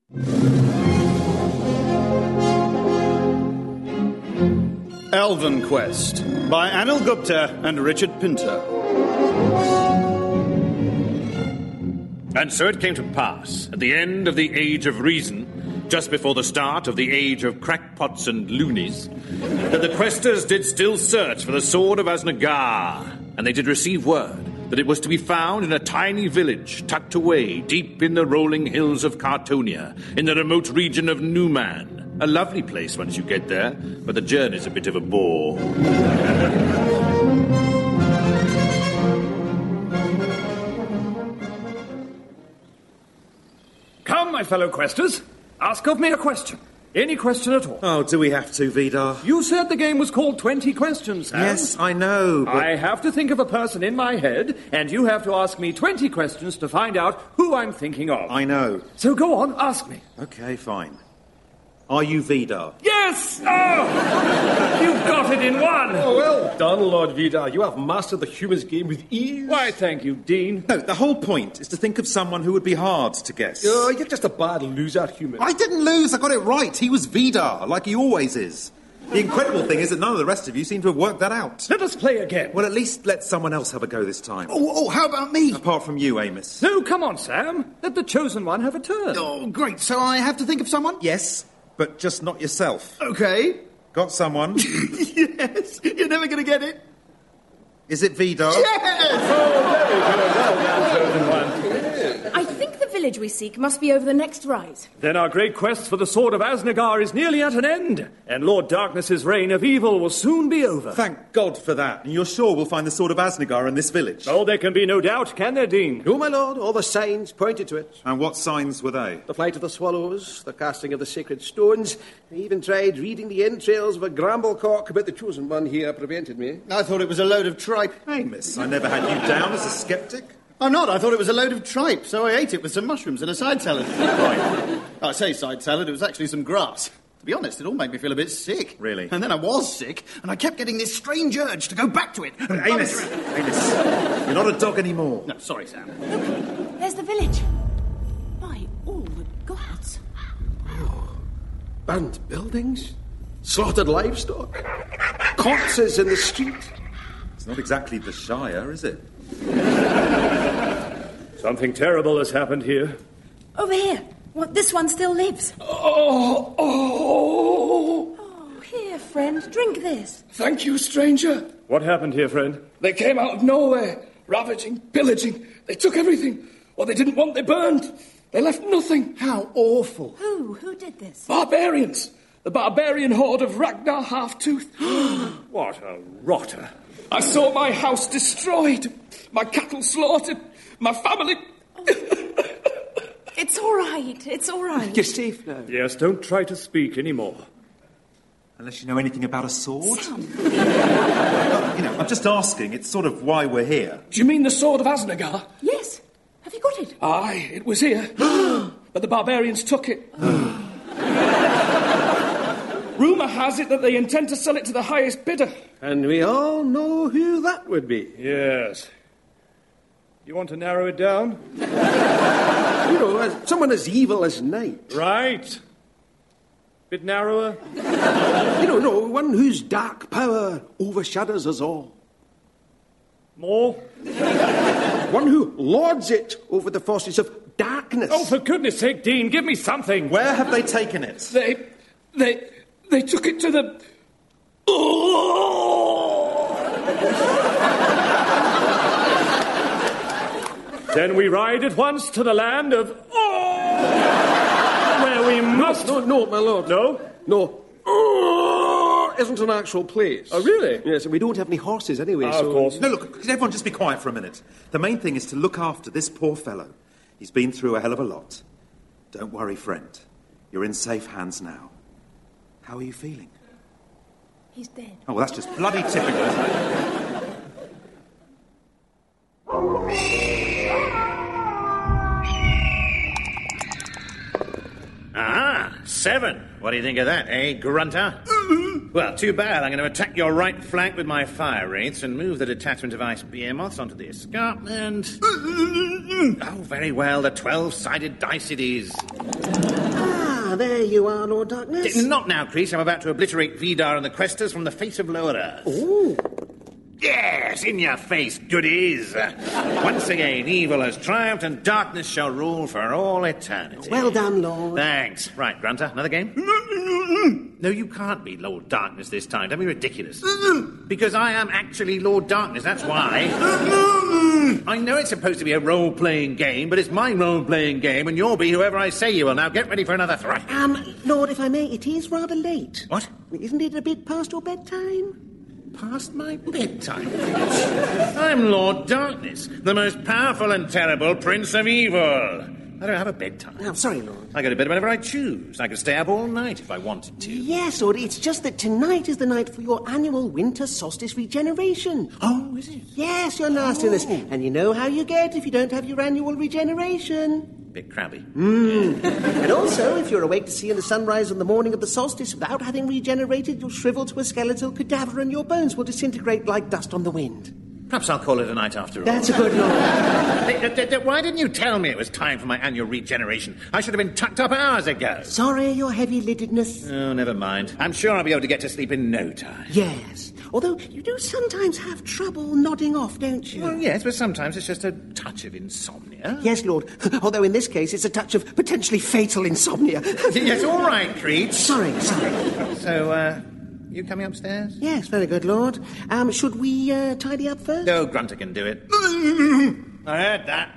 Elven Quest by Anil Gupta and Richard Pinto. And so it came to pass, at the end of the Age of Reason, just before the start of the Age of Crackpots and Loonies, that the questers did still search for the Sword of Asnagar, and they did receive word that it was to be found in a tiny village tucked away deep in the rolling hills of Cartonia, in the remote region of Newman. A lovely place once you get there, but the journey's a bit of a bore. Come, my fellow questers. Ask of me a question. Any question at all. Oh, do we have to, Vidar? You said the game was called 20 Questions, Sam. Yes, I know, but... I have to think of a person in my head, and you have to ask me 20 questions to find out who I'm thinking of. I know. So go on, ask me. Okay, fine. Are you Vidar? Yes! Oh! You've got it in one! Oh, well done, Lord Vidar. You have mastered the human's game with ease. Why, thank you, Dean. No, the whole point is to think of someone who would be hard to guess. Oh, you're just a bad loser, human. I didn't lose, I got it right. He was Vidar, like he always is. The incredible thing is that none of the rest of you seem to have worked that out. Let us play again. Well, at least let someone else have a go this time. Oh, how about me? Apart from you, Amos. No, come on, Sam. Let the chosen one have a turn. Oh, great. So I have to think of someone? Yes, but just not yourself. Okay. Got someone? Yes. You're never going to get it. Is it Vidar? Yes! Oh, very good. Well done, chosen one. I think the village we seek must be over the next rise. Then our great quest for the Sword of Asnagar is nearly at an end, and Lord Darkness's reign of evil will soon be over. Thank God for that. And you're sure we'll find the Sword of Asnagar in this village? Oh, there can be no doubt, can there, Dean? No, my lord, all the signs pointed to it. And what signs were they? The flight of the swallows, the casting of the sacred stones. I even tried reading the entrails of a gramblecock, but the chosen one here prevented me. I thought it was a load of tripe. Amos, I never had you down as a sceptic. I'm not. I thought it was a load of tripe, so I ate it with some mushrooms and a side salad. Right. I say side salad, it was actually some grass. To be honest, it all made me feel a bit sick. Really? And then I was sick, and I kept getting this strange urge to go back to it. Amos, you're not a dog anymore. No, sorry, Sam. Look, there's the village. By all the gods. Burned buildings, slaughtered livestock, corpses in the street. It's not exactly the Shire, is it? Something terrible has happened here. Over here. What, this one still lives. Oh, Oh, here, friend. Drink this. thank you, stranger. What happened here, friend? They came out of nowhere, ravaging, pillaging. They took everything. What they didn't want, they burned. They left nothing. How awful. Who? Who did this? Barbarians. The barbarian horde of Ragnar Halftooth. What a rotter. I saw my house destroyed, my cattle slaughtered, my family... It's all right. It's all right. You're safe now. Yes, don't try to speak anymore. Unless you know anything about a sword. Sam. I'm just asking. It's sort of why we're here. Do you mean the Sword of Asnagar? Yes. Have you got it? Aye, it was here. But the barbarians took it. Rumour has it that they intend to sell it to the highest bidder. And we all know who that would be. Yes. You want to narrow it down? You know, someone as evil as Night. Right. Bit narrower? No, one whose dark power overshadows us all. More? One who lords it over the forces of darkness. Oh, for goodness sake, Dean, give me something. Where have they taken it? They took it to the... Then we ride at once to the land of... where we must... No, my lord. No? No. Isn't an actual place. Oh, really? Yes, and we don't have any horses anyway, so... Of course. No, look, could everyone just be quiet for a minute? The main thing is to look after this poor fellow. He's been through a hell of a lot. Don't worry, friend. You're in safe hands now. How are you feeling? He's dead. Oh, well, that's just bloody typical, isn't it? Ah, 7. What do you think of that, eh, Grunter? Well, too bad. I'm going to attack your right flank with my fire wraiths and move the detachment of ice behemoths onto the escarpment. Oh, very well. The 12-sided dice it is. Ah, there you are, Lord Darkness. Not now, Crease. I'm about to obliterate Vidar and the Questers from the face of Lower Earth. Ooh. Yes, in your face, goodies. Once again, evil has triumphed and darkness shall rule for all eternity. Well done, Lord. Thanks. Right, Grunter, another game? No, you can't be Lord Darkness this time. Don't be ridiculous. Because I am actually Lord Darkness, that's why. I know it's supposed to be a role-playing game, but it's my role-playing game, and you'll be whoever I say you will. Now get ready for another thrust. Lord, if I may, it is rather late. What? Isn't it a bit past your bedtime? Past my bedtime. I'm Lord Darkness, the most powerful and terrible Prince of Evil. I don't have a bedtime. Oh, sorry, Lord. I go to bed whenever I choose. I could stay up all night if I wanted to. Yes, Lord, it's just that tonight is the night for your annual winter solstice regeneration. Oh, is it? Yes, your nastiness. And you know how you get if you don't have your annual regeneration. Bit crabby. And also, if you're awake to see the sunrise on the morning of the solstice without having regenerated, you'll shrivel to a skeletal cadaver and your bones will disintegrate like dust on the wind. Perhaps I'll call it a night after all. That's a good Lord. Why didn't you tell me it was time for my annual regeneration? I should have been tucked up hours ago. Sorry, your heavy-liddedness. Oh, never mind. I'm sure I'll be able to get to sleep in no time. Yes. Although you do sometimes have trouble nodding off, don't you? Well, yes, but sometimes it's just a touch of insomnia. Yes, Lord. Although in this case, it's a touch of potentially fatal insomnia. Yes, all right, Creech. Sorry. So, you coming upstairs? Yes, very good, Lord. Should we tidy up first? No, Grunter can do it. I heard that.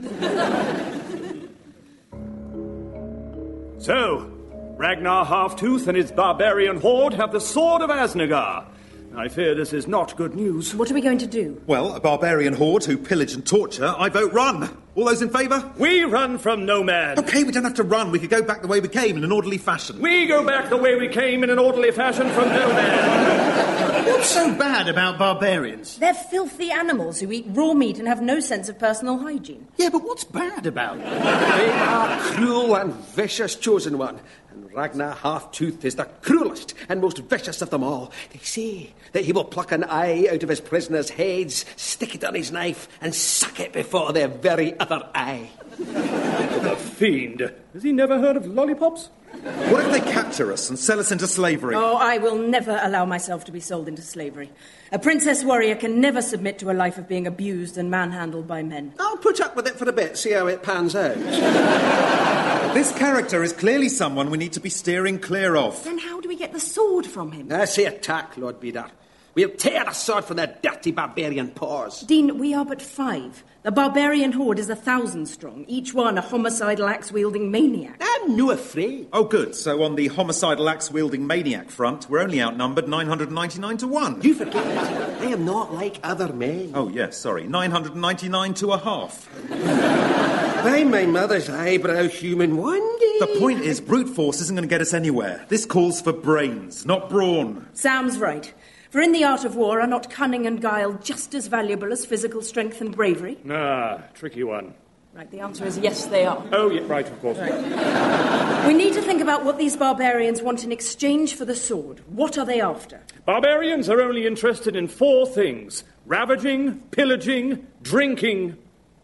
So, Ragnar Halftooth and his barbarian horde have the Sword of Asnagar. I fear this is not good news. What are we going to do? Well, a barbarian horde who pillage and torture, I vote run. All those in favour? We run from no man. OK, we don't have to run. We could go back the way we came in an orderly fashion. We go back the way we came in an orderly fashion from no man. What's so bad about barbarians? They're filthy animals who eat raw meat and have no sense of personal hygiene. Yeah, but what's bad about them? They are cruel and vicious, chosen one. And Ragnar Halftooth is the cruelest and most vicious of them all. They say that he will pluck an eye out of his prisoners' heads, stick it on his knife, and suck it before their very other eye. The fiend. Has he never heard of lollipops? What if they capture us and sell us into slavery? Oh, I will never allow myself to be sold into slavery. A princess warrior can never submit to a life of being abused and manhandled by men. I'll put up with it for a bit, see how it pans out. This character is clearly someone we need to be steering clear of. Then how do we get the sword from him? I say attack, Lord Vidar. We'll tear the sword from their dirty barbarian paws. Dean, we are but 5. The barbarian horde is 1,000 strong, each one a homicidal axe-wielding maniac. I'm no afraid. Oh, good. So on the homicidal axe-wielding maniac front, we're only outnumbered 999 to 1. You forget, I am not like other men. Oh, yes, sorry. 999 to a half. By my mother's eyebrow, human, one day... The point is, brute force isn't going to get us anywhere. This calls for brains, not brawn. Sounds right. For in the art of war, are not cunning and guile just as valuable as physical strength and bravery? Ah, tricky one. Right, the answer is yes, they are. Oh, yeah, right, of course. We need to think about what these barbarians want in exchange for the sword. What are they after? Barbarians are only interested in 4 things: ravaging, pillaging, drinking.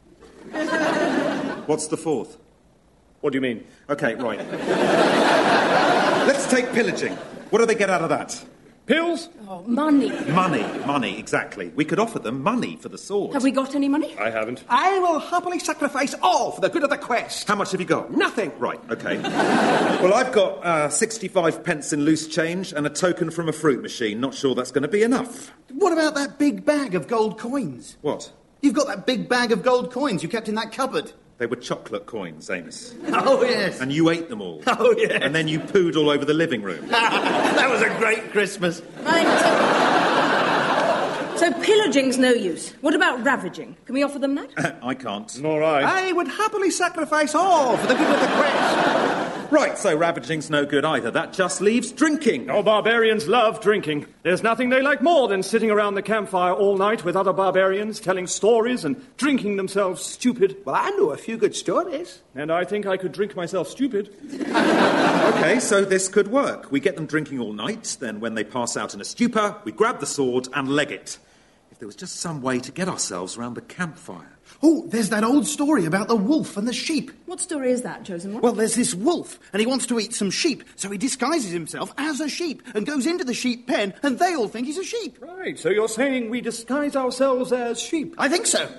What's the 4th? What do you mean? OK, right. Let's take pillaging. What do they get out of that? Pills? Oh, money. Money, exactly. We could offer them money for the sword. Have we got any money? I haven't. I will happily sacrifice all for the good of the quest. How much have you got? Nothing. Right, OK. Well, I've got 65 pence in loose change and a token from a fruit machine. Not sure that's going to be enough. What about that big bag of gold coins? What? You've got that big bag of gold coins you kept in that cupboard. They were chocolate coins, Amos. Oh, yes. And you ate them all. Oh, yes. And then you pooed all over the living room. That was a great Christmas. Right. So pillaging's no use. What about ravaging? Can we offer them that? I can't. Nor I. I would happily sacrifice all for the good of the quest. Right, so ravaging's no good either. That just leaves drinking. Oh, barbarians love drinking. There's nothing they like more than sitting around the campfire all night with other barbarians, telling stories and drinking themselves stupid. Well, I know a few good stories. And I think I could drink myself stupid. OK, so this could work. We get them drinking all night, then when they pass out in a stupor, we grab the sword and leg it. If there was just some way to get ourselves round the campfire. Oh, there's that old story about the wolf and the sheep. What story is that, Chosen One? Well, there's this wolf, and he wants to eat some sheep, so he disguises himself as a sheep and goes into the sheep pen, and they all think he's a sheep. Right, so you're saying we disguise ourselves as sheep? I think so.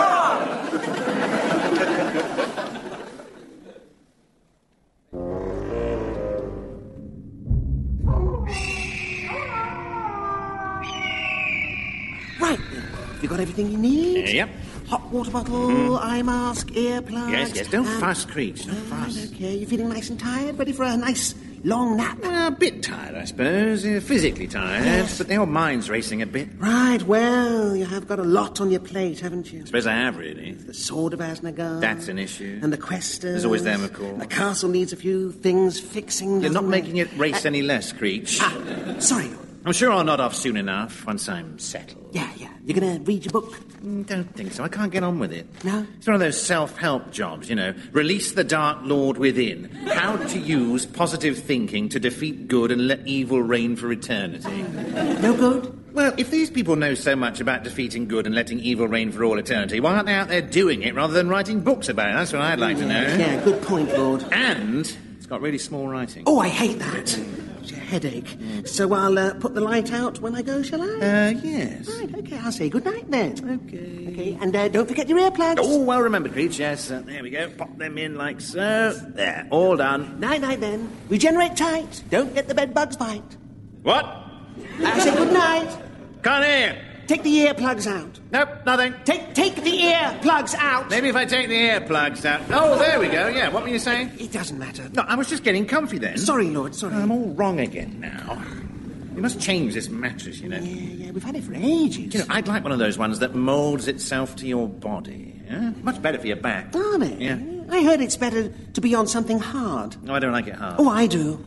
Right. You got everything you need? Yep. Hot water bottle, eye mask, earplugs. Yes, don't fuss, Creech, don't fuss. Okay, you feeling nice and tired? Ready for a nice long nap? A bit tired, I suppose. Physically tired, Yes. but your mind's racing a bit. Right, well, you have got a lot on your plate, haven't you? I suppose I have, really. The sword of Asnagard. That's an issue. And the questers. There's always them, of course. The castle needs a few things fixing. You're not doesn't making it? it race any less, Creech. Sorry, Lord. I'm sure I'll nod off soon enough, once I'm settled. Yeah. You're going to read your book? Don't think so. I can't get on with it. No? It's one of those self-help jobs, you know. Release the Dark Lord within. How to use positive thinking to defeat good and let evil reign for eternity. No good? Well, if these people know so much about defeating good and letting evil reign for all eternity, why aren't they out there doing it rather than writing books about it? That's what I'd like to know. Yeah, good point, Lord. And it's got really small writing. Oh, I hate that. It's a headache. So I'll put the light out when I go, shall I? Yes. Right, okay, I'll say good night then. Okay, and don't forget your earplugs. Oh, well remembered, Creech, yes. There we go. Pop them in like so. There, all done. Night then. Regenerate tight. Don't let the bed bugs bite. What? I say good night. Can't hear. Take the earplugs out. Nope, nothing. Take the earplugs out. Maybe if I take the earplugs out. Oh, there we go. Yeah, what were you saying? It doesn't matter. No, I was just getting comfy then. Sorry, Lord, sorry. I'm all wrong again now. You must change this mattress, you know. Yeah, we've had it for ages. You know, I'd like one of those ones that moulds itself to your body. Yeah? Much better for your back. Darn it. Yeah. I heard it's better to be on something hard. No, I don't like it hard. Oh, I do.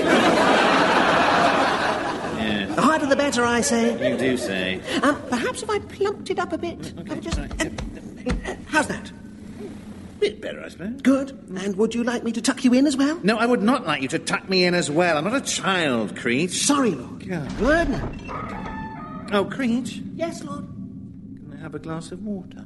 Yeah. The harder the better, I say. You do say. Perhaps if I plumped it up a bit. Okay, How's that? Bit better, I suppose. Good. And would you like me to tuck you in as well? No, I would not like you to tuck me in as well. I'm not a child, Creech. Sorry, Lord. Yeah. Good night. Oh, Creech, Yes, Lord. can I have a glass of water?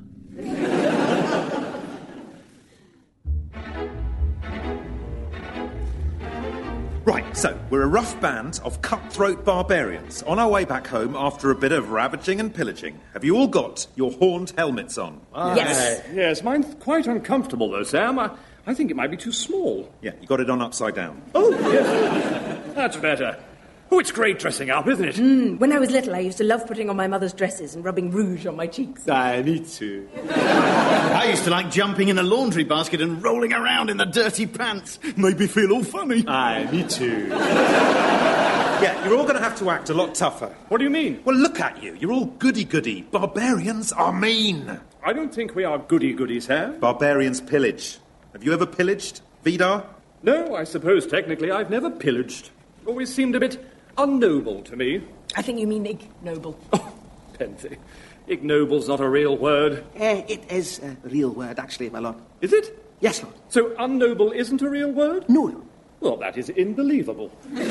Right, so we're a rough band of cutthroat barbarians on our way back home after a bit of ravaging and pillaging. Have you all got your horned helmets on? Yes. Yes, mine's quite uncomfortable, though, Sam. I think it might be too small. Yeah, you got it on upside down. Oh, yes. That's better. Oh, it's great dressing up, isn't it? When I was little, I used to love putting on my mother's dresses and rubbing rouge on my cheeks. I need to. I used to like jumping in the laundry basket and rolling around in the dirty pants. Made me feel all funny. I need to. Yeah, you're all going to have to act a lot tougher. What do you mean? Well, look at you. You're all goody-goody. Barbarians are mean. I don't think we are goody-goodies, Sam. Barbarians pillage. Have you ever pillaged, Vidar? No, I suppose technically I've never pillaged. Always seemed a bit unnoble to me. I think you mean ignoble. Oh, Pensy. Ignoble's not a real word. It is a real word, actually, my lord. Is it? Yes, Lord. So unnoble isn't a real word? No, Lord. Well, that is unbelievable.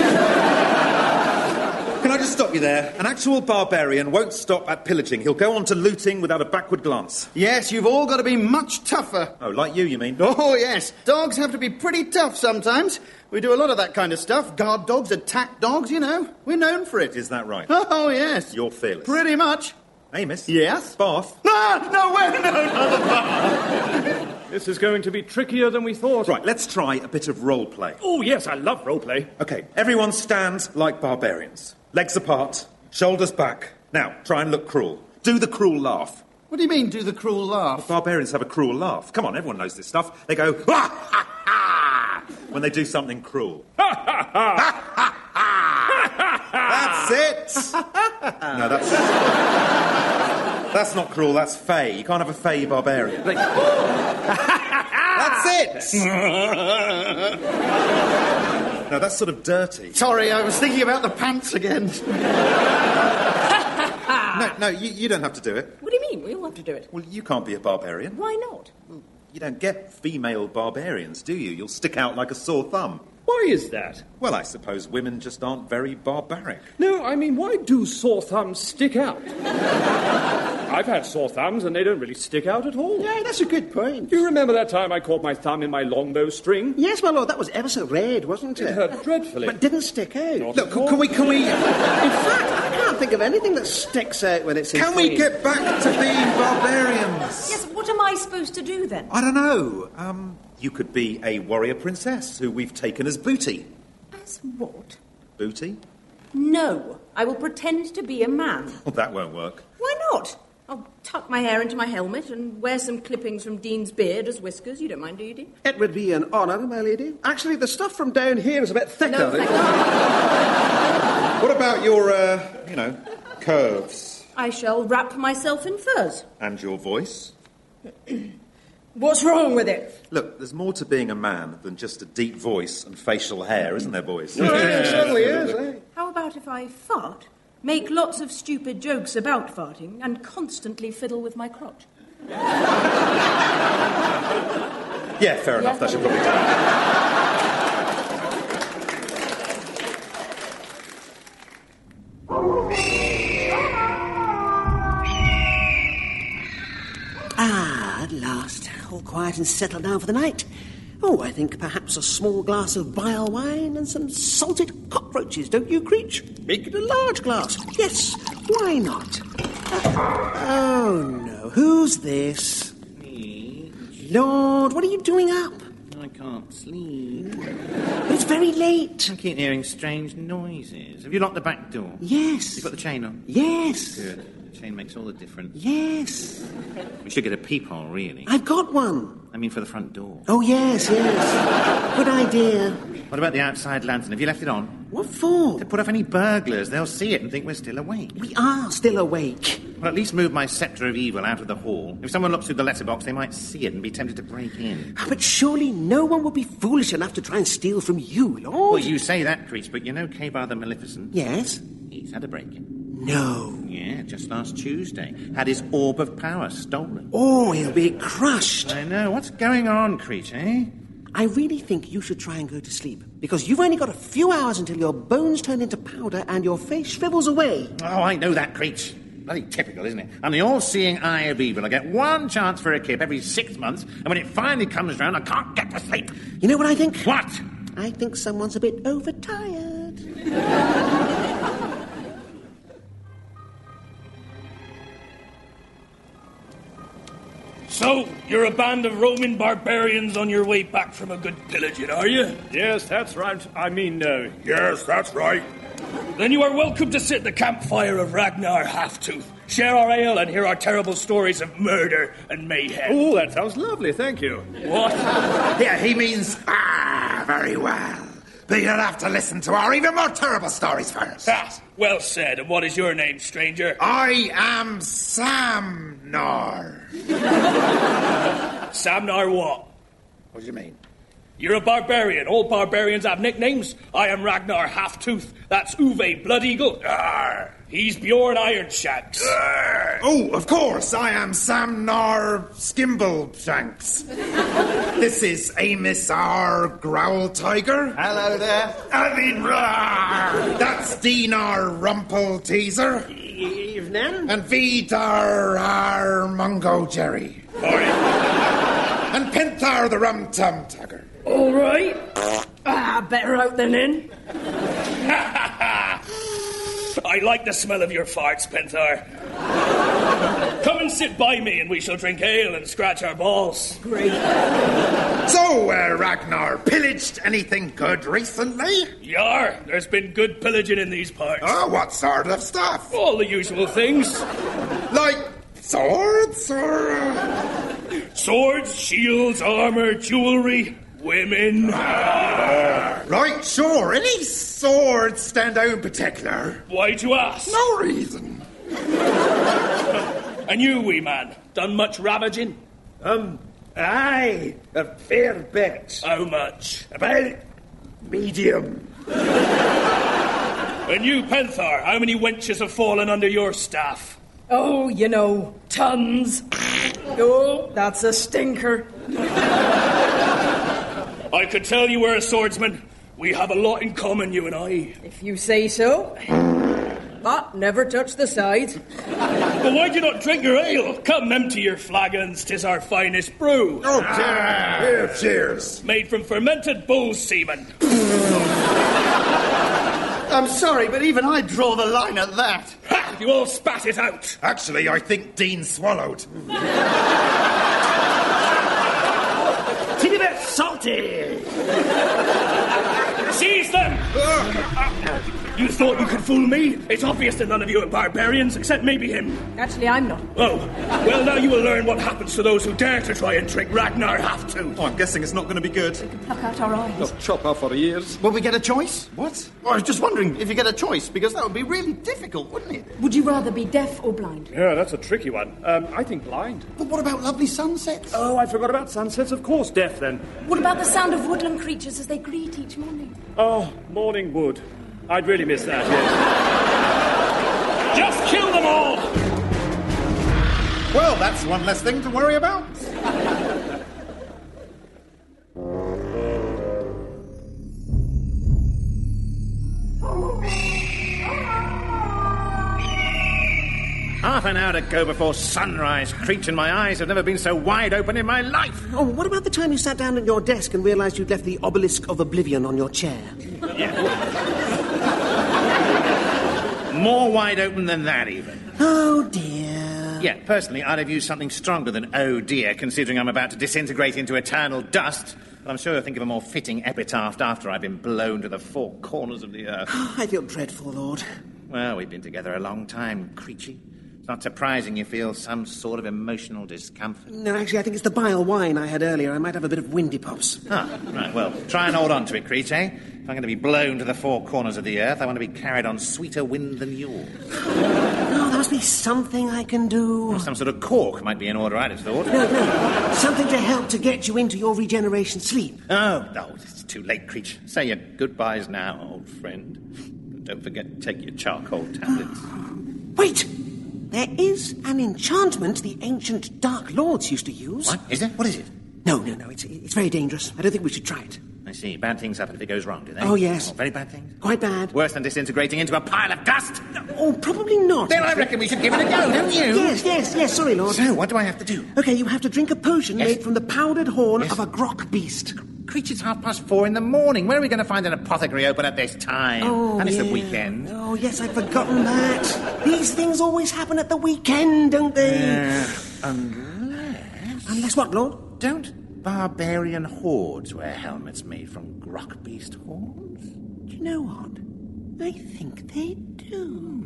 Can I just stop you there? An actual barbarian won't stop at pillaging. He'll go on to looting without a backward glance. Yes, you've all got to be much tougher. Oh, like you mean? Oh, yes. Dogs have to be pretty tough sometimes. We do a lot of that kind of stuff. Guard dogs, attack dogs, you know. We're known for it. Is that right? Oh, yes. You're fearless. Pretty much. Amos? Yes? Bath? No, wait, no, not the bar. This is going to be trickier than we thought. Right, let's try a bit of role play. Oh, yes, I love roleplay. Okay, everyone stand like barbarians. Legs apart, shoulders back. Now, try and look cruel. Do the cruel laugh. What do you mean, do the cruel laugh? Barbarians have a cruel laugh. Come on, everyone knows this stuff. They go, ha ha ha, when they do something cruel. Ha ha ha! That's it! No, that's not cruel, that's fey. You can't have a fey barbarian. That's it! No, that's sort of dirty. Sorry, I was thinking about the pants again. No, you don't have to do it. What do you mean? We all have to do it. Well, you can't be a barbarian. Why not? You don't get female barbarians, do you? You'll stick out like a sore thumb. Why is that? Well, I suppose women just aren't very barbaric. No, I mean, why do sore thumbs stick out? I've had sore thumbs and they don't really stick out at all. Yeah, that's a good point. Do you remember that time I caught my thumb in my longbow string? Yes, my lord, that was ever so red, wasn't it? It hurt dreadfully. But didn't stick out. Not Look, at all. can we... In fact, I can't think of anything that sticks out when it's in Can we flame. get back to being barbarians? Yes, what am I supposed to do then? I don't know. You could be a warrior princess who we've taken as booty. As what? Booty? No, I will pretend to be a man. Well, that won't work. Why not? I'll tuck my hair into my helmet and wear some clippings from Dean's beard as whiskers. You don't mind, do you, Dean? It would be an honour, my lady. Actually, the stuff from down here is a bit thicker. No, thank you. What about your, curves? I shall wrap myself in furs. And your voice? What's wrong with it? Look, there's more to being a man than just a deep voice and facial hair, isn't there, boys? It certainly is, eh? How about if I fart, make lots of stupid jokes about farting, and constantly fiddle with my crotch? Yeah, fair enough. That should probably do it. Ah, at last. All quiet and settled down for the night. Oh, I think perhaps a small glass of vile wine and some salted cockroaches, don't you, Creech? Make it a large glass. Yes, why not? Oh, no. Who's this? Me? Lord, what are you doing up? I can't sleep. It's very late. I keep hearing strange noises. Have you locked the back door? Yes. You got the chain on? Yes. Good. The chain makes all the difference. Yes. We should get a peephole, really. I've got one. I mean, for the front door. Oh, yes. Good idea. What about the outside lantern? Have you left it on? What for? To put off any burglars. They'll see it and think we're still awake. We are still awake. Well, at least move my sceptre of evil out of the hall. If someone looks through the letterbox, they might see it and be tempted to break in. But surely no one would be foolish enough to try and steal from you, Lord. Well, you say that, Creech, but you know Kabar the Maleficent? Yes? He's had a break-in. No. Yeah, just last Tuesday. Had his orb of power stolen. Oh, he'll be crushed. I know. What's going on, Creech, eh? I really think you should try and go to sleep, because you've only got a few hours until your bones turn into powder and your face shrivels away. Oh, I know that, Creech. Bloody typical, isn't it? I'm the all-seeing eye of evil. I get one chance for a kip every 6 months, and when it finally comes round, I can't get to sleep. You know what I think? What? I think someone's a bit overtired. So, you're a band of Roman barbarians on your way back from a good pillaging, are you? Yes, that's right. Yes, that's right. Then you are welcome to sit at the campfire of Ragnar Halftooth, share our ale and hear our terrible stories of murder and mayhem. Oh, that sounds lovely, thank you. What? Yeah, he means, very well. But you'll have to listen to our even more terrible stories first. Ah, well said. And what is your name, stranger? I am Samnar. Samnar what? What do you mean? You're a barbarian. All barbarians have nicknames. I am Ragnar Halftooth. That's Uwe Blood Eagle. He's Bjorn Ironshanks. Oh, of course, I am Samnar Skimbleshanks. This is Amos R. Growl Tiger. Hello there. I mean, that's Dinar Rumpel Teaser. Evening. And Vidar R. Mungo Jerry. And Penthar the Rum Tum Tugger. All right. Better out than in. I like the smell of your farts, Penthar. Come and sit by me and we shall drink ale and scratch our balls. Great. So, Ragnar, pillaged anything good recently? Yar, there's been good pillaging in these parts. Oh, what sort of stuff? All the usual things. Like swords or... Swords, shields, armor, jewelry, women. Right, sure. Any swords stand out in particular? Why'd you ask? No reason. And you, wee man, done much ravaging? Aye, a fair bit. How much? About medium. And you, Penthar, how many wenches have fallen under your staff? Oh, you know, tons. Oh, that's a stinker. I could tell you were a swordsman. We have a lot in common, you and I. If you say so. But never touch the sides. But why do you not drink your ale? Come, empty your flagons, 'tis our finest brew. Oh, dear. Here, cheers. Made from fermented bull semen. I'm sorry, but even I draw the line at that. Ha! You all spat it out. Actually, I think Dean swallowed. Teeny bit salty. Seize them! You thought you could fool me? It's obvious that none of you are barbarians, except maybe him. Actually, I'm not. Oh, well, now you will learn what happens to those who dare to try and trick Ragnar Halftooth. Oh, I'm guessing it's not going to be good. Pluck out our eyes. Chop off our ears. Will we get a choice? What? I was just wondering if you get a choice, because that would be really difficult, wouldn't it? Would you rather be deaf or blind? Yeah, that's a tricky one. I think blind. But what about lovely sunsets? Oh, I forgot about sunsets. Of course, deaf then. What about the sound of woodland creatures as they greet each morning? Oh, morning wood. I'd really miss that, yes. Just kill them all! Well, that's one less thing to worry about. Half an hour to go before sunrise. Creech, and my eyes have never been so wide open in my life. Oh, what about the time you sat down at your desk and realised you'd left the obelisk of oblivion on your chair? More wide open than that, even. Oh, dear. Yeah, personally, I'd have used something stronger than oh dear, considering I'm about to disintegrate into eternal dust. But I'm sure you'll think of a more fitting epitaph after I've been blown to the four corners of the earth. I feel dreadful, Lord. Well, we've been together a long time, Creechy. It's not surprising you feel some sort of emotional discomfort. No, actually, I think it's the bile wine I had earlier. I might have a bit of windy pops. Ah, right, well, try and hold on to it, Creech, eh? If I'm going to be blown to the four corners of the earth, I want to be carried on sweeter wind than yours. No, there must be something I can do. Well, some sort of cork might be in order, I'd have thought. No. Something to help to get you into your regeneration sleep. Oh, no, it's too late, Creech. Say your goodbyes now, old friend. But don't forget to take your charcoal tablets. Wait! There is an enchantment the ancient Dark Lords used to use. What? Is there? What is it? No. It's very dangerous. I don't think we should try it. I see. Bad things happen if it goes wrong, do they? Oh, yes. Oh, very bad things? Quite bad. Worse than disintegrating into a pile of dust? Oh, probably not. Then I reckon we should give it a go, don't you? Yes. Sorry, Lord. So, what do I have to do? Okay, you have to drink a potion Yes. made from the powdered horn Yes. of a grok beast. Creech, it's 4:30 in the morning. Where are we going to find an apothecary open at this time? Oh, and it's the yeah. weekend. Oh, yes, I'd forgotten that. These things always happen at the weekend, don't they? Unless what, Lord? Don't barbarian hordes wear helmets made from grok beast horns? Do you know what? I think they do.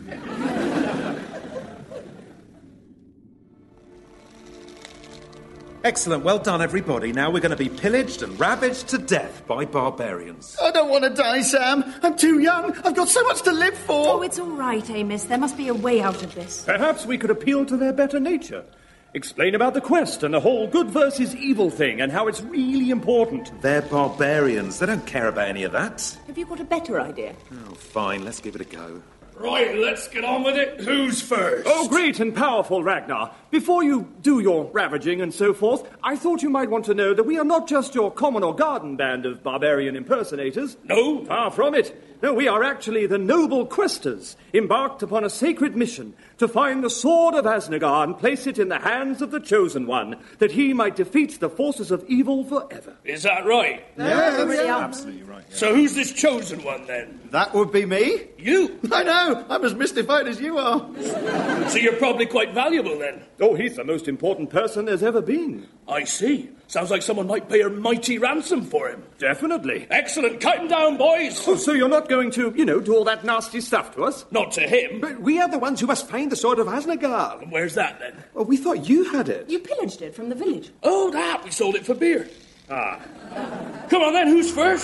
Excellent. Well done, everybody. Now we're going to be pillaged and ravaged to death by barbarians. I don't want to die, Sam. I'm too young. I've got so much to live for. Oh, it's all right, Amos. There must be a way out of this. Perhaps we could appeal to their better nature. Explain about the quest and the whole good versus evil thing and how it's really important. They're barbarians. They don't care about any of that. Have you got a better idea? Oh, fine. Let's give it a go. Right, let's get on with it. Who's first? Oh, great and powerful Ragnar. Before you do your ravaging and so forth, I thought you might want to know that we are not just your common or garden band of barbarian impersonators. No? Far from it. No, we are actually the noble questers, embarked upon a sacred mission to find the sword of Asnagar and place it in the hands of the Chosen One, that he might defeat the forces of evil forever. Is that right? Absolutely right. So who's this chosen one, then? That would be me. You? I know. I'm as mystified as you are. So you're probably quite valuable, then? Oh, he's the most important person there's ever been. I see. Sounds like someone might pay a mighty ransom for him. Definitely. Excellent. Kite him down, boys. Oh, so you're not going to, do all that nasty stuff to us? Not to him. But we are the ones who must find the sword of Asnagar. And where's that, then? Oh, we thought you had it. You pillaged it from the village. Oh, that. We sold it for beer. Ah. Come on, then. Who's first?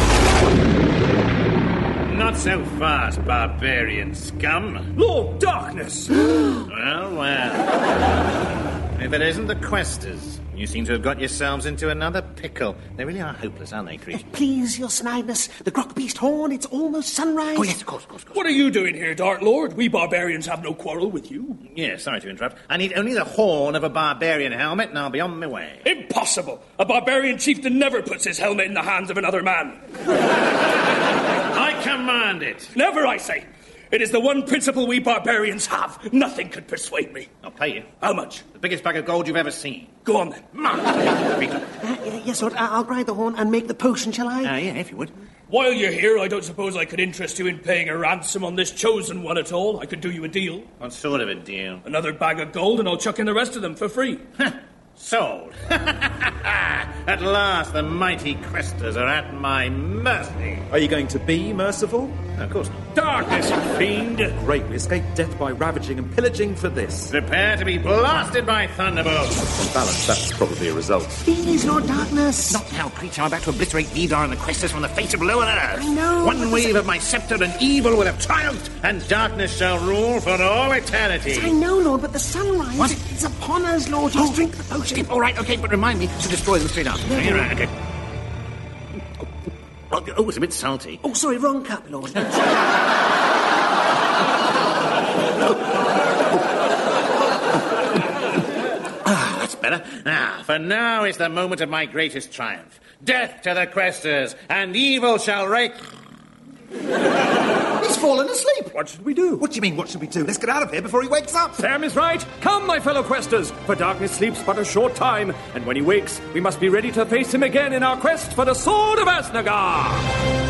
Not so fast, barbarian scum. Lord Darkness! Well. If it isn't the questers, You seem to have got yourselves into another pickle. They really are hopeless, aren't they, Creech? Please, your snideness. The Grok Beast horn, it's almost sunrise. Oh, yes, of course. What are you doing here, Dark Lord? We barbarians have no quarrel with you. Yes, sorry to interrupt. I need only the horn of a barbarian helmet, and I'll be on my way. Impossible! A barbarian chieftain never puts his helmet in the hands of another man. I command it. Never, I say. It is the one principle we barbarians have. Nothing could persuade me. I'll pay you. How much? The biggest bag of gold you've ever seen. Go on, then. Yes, Lord, I'll grind the horn and make the potion, shall I? Yeah, if you would. While you're here, I don't suppose I could interest you in paying a ransom on this chosen one at all. I could do you a deal. What sort of a deal? Another bag of gold, and I'll chuck in the rest of them for free. Sold. At last, the mighty Questers are at my mercy. Are you going to be merciful? No, of course not. Darkness, you fiend! Great, we escaped death by ravaging and pillaging for this. Prepare to be blasted by thunderbolts. On balance, that's probably a result. Please, Lord Darkness. Not now, Creech. I'm about to obliterate Vidar and the Questers from the face of lower earth. I know. One wave of my scepter and evil will have triumphed, and darkness shall rule for all eternity. I know, Lord, but the sunrise What? is upon us, Lord. Just drink the potion. All right, okay, but remind me to destroy them straight after. Right, okay. Oh, it's a bit salty. Oh, sorry, wrong cup, Lord. That's better. For now is the moment of my greatest triumph. Death to the Questers, and evil shall reign. He's fallen asleep. What should we do? What do you mean, what should we do? Let's get out of here before he wakes up! Sam is right. Come, my fellow questers, for darkness sleeps but a short time, and when he wakes, we must be ready to face him again in our quest for the Sword of Asnagar.